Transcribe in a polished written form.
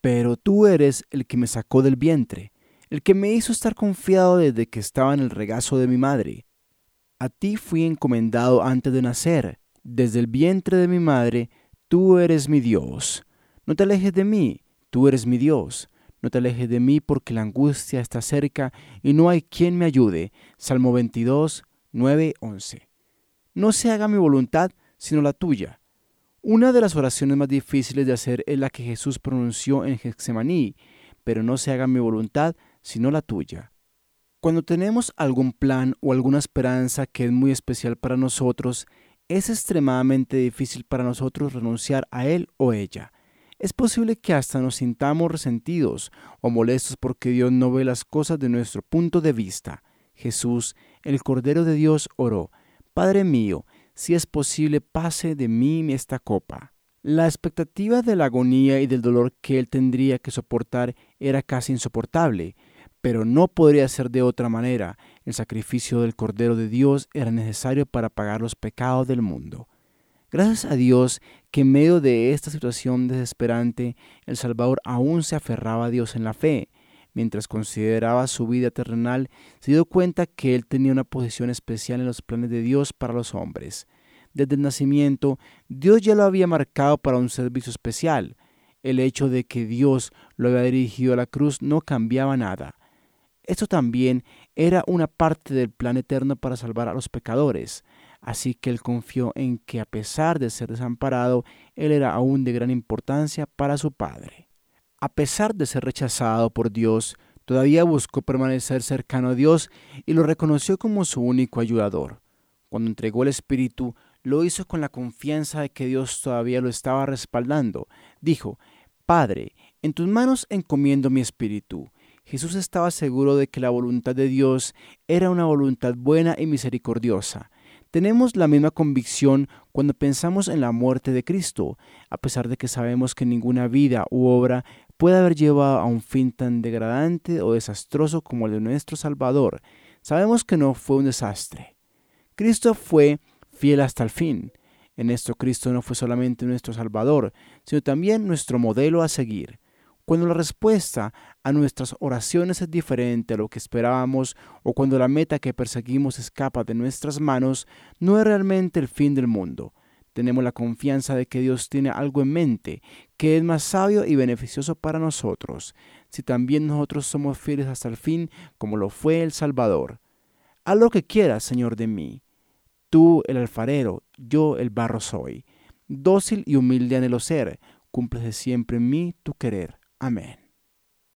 pero tú eres el que me sacó del vientre, el que me hizo estar confiado desde que estaba en el regazo de mi madre. A ti fui encomendado antes de nacer. Desde el vientre de mi madre, tú eres mi Dios. No te alejes de mí, tú eres mi Dios. No te alejes de mí porque la angustia está cerca y no hay quien me ayude. Salmo 22, 9, 11. No se haga mi voluntad, sino la tuya. Una de las oraciones más difíciles de hacer es la que Jesús pronunció en Getsemaní, pero no se haga mi voluntad, sino la tuya. Cuando tenemos algún plan o alguna esperanza que es muy especial para nosotros, es extremadamente difícil para nosotros renunciar a él o ella. Es posible que hasta nos sintamos resentidos o molestos porque Dios no ve las cosas de nuestro punto de vista. Jesús, el Cordero de Dios, oró: Padre mío, si es posible, pase de mí esta copa. La expectativa de la agonía y del dolor que él tendría que soportar era casi insoportable, pero no podría ser de otra manera. El sacrificio del Cordero de Dios era necesario para pagar los pecados del mundo. Gracias a Dios que en medio de esta situación desesperante, el Salvador aún se aferraba a Dios en la fe. Mientras consideraba su vida terrenal, se dio cuenta que él tenía una posición especial en los planes de Dios para los hombres. Desde el nacimiento, Dios ya lo había marcado para un servicio especial. El hecho de que Dios lo había dirigido a la cruz no cambiaba nada. Esto también era una parte del plan eterno para salvar a los pecadores. Así que él confió en que, a pesar de ser desamparado, él era aún de gran importancia para su Padre. A pesar de ser rechazado por Dios, todavía buscó permanecer cercano a Dios y lo reconoció como su único ayudador. Cuando entregó el Espíritu, lo hizo con la confianza de que Dios todavía lo estaba respaldando. Dijo: Padre, en tus manos encomiendo mi espíritu. Jesús estaba seguro de que la voluntad de Dios era una voluntad buena y misericordiosa. Tenemos la misma convicción cuando pensamos en la muerte de Cristo, a pesar de que sabemos que ninguna vida u obra puede haber llevado a un fin tan degradante o desastroso como el de nuestro Salvador. Sabemos que no fue un desastre. Cristo fue fiel hasta el fin. En esto Cristo no fue solamente nuestro Salvador, sino también nuestro modelo a seguir. Cuando la respuesta a nuestras oraciones es diferente a lo que esperábamos o cuando la meta que perseguimos escapa de nuestras manos, no es realmente el fin del mundo. Tenemos la confianza de que Dios tiene algo en mente, que es más sabio y beneficioso para nosotros, si también nosotros somos fieles hasta el fin, como lo fue el Salvador. Haz lo que quieras, Señor, de mí. Tú, el alfarero, yo el barro soy. Dócil y humilde anhelo ser, cúmplese siempre en mí tu querer. Amén.